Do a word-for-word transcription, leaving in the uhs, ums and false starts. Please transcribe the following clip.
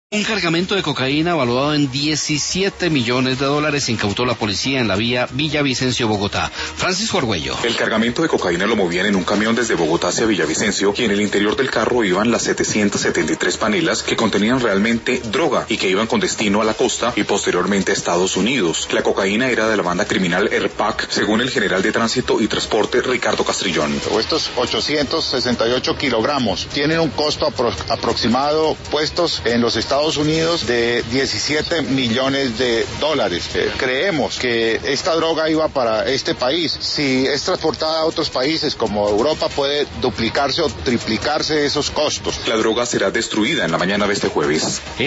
Un cargamento de cocaína valuado en diecisiete millones de dólares incautó la policía en la vía Villavicencio, Bogotá. Francisco Argüello. El cargamento de cocaína lo movían en un camión desde Bogotá hacia Villavicencio y en el interior del carro iban las setecientas setenta y tres panelas que contenían realmente droga y que iban con destino a la costa y posteriormente a Estados Unidos. La cocaína era de la banda criminal ERPAC, según el general de Tránsito y Transporte Ricardo Castrillón. Estos ochocientos sesenta y ocho kilogramos tienen un costo apro- aproximado puestos en los Estados Unidos de diecisiete millones de dólares. Eh, creemos que esta droga iba para este país. Si es transportada a otros países como Europa, puede duplicarse o triplicarse esos costos. La droga será destruida en la mañana de este jueves.